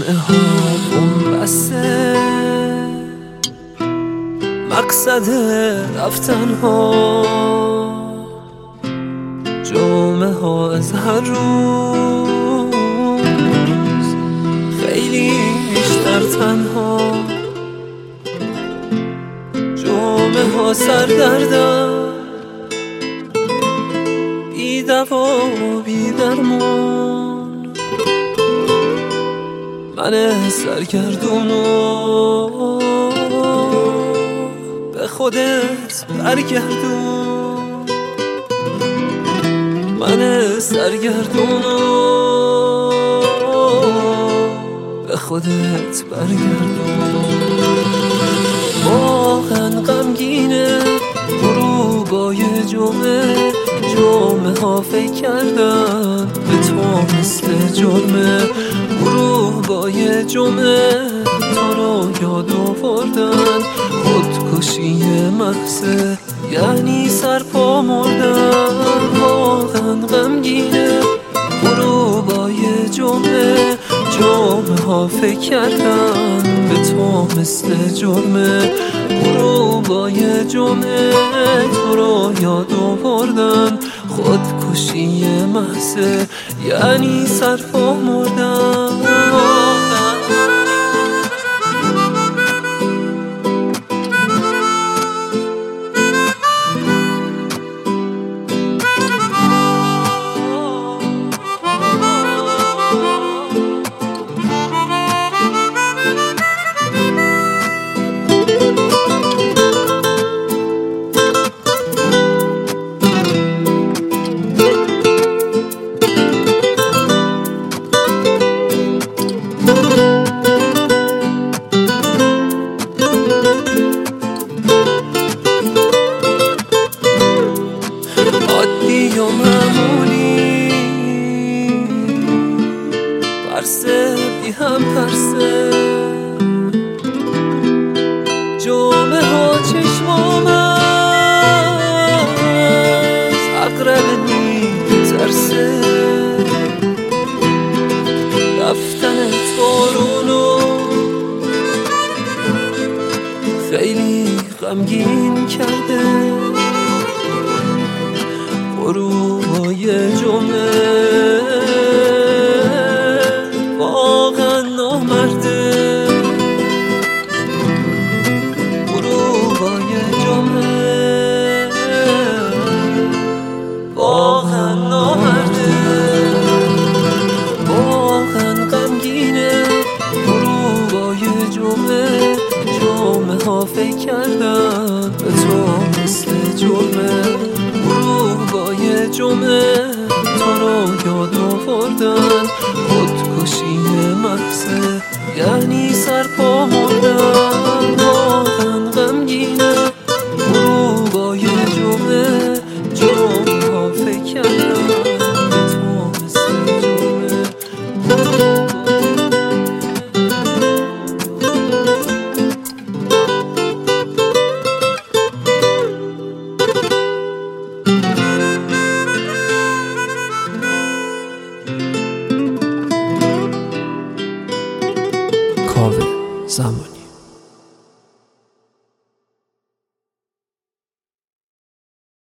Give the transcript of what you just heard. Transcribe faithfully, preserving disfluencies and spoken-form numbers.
جمعه ها بومبسته، مقصد رفتن ها جمعه ها از هر روز خیلی بیشتر تنها، جمعه ها سردردن بی دوا و بی درمون، من سرگردونو به خودت برگردون، من سرگردونو به خودت برگردون. واقعا غمگینه غروبای جمعه، جمعه ها فکر کردن به تو مثل جرمه، غروبای جمعه تو رو یاد آوردن، خودکشی محضه یعنی سرپا مردن. واقعا غمگینه غروبای جمعه، جمعه ها فکر کردن به تو مثل جرمه، غروبای جمعه تو رو یاد آوردن، خودکشی محضه یعنی سرپا مردن. عادی و معمولی پرسه بی هم پرسه، جمعه ها چشمام از عقرب میترسه، رفتنت بارونو خیلی غمگین کرده، غروبای جمعه واقعا نامرده، غروبای جمعه واقعا نامرده، واقعا غمگینه غروبای جمعه، جمعه ها فکر کردن به تو مثل جرمه، غروبای جمعه تو رو یاد آوردن،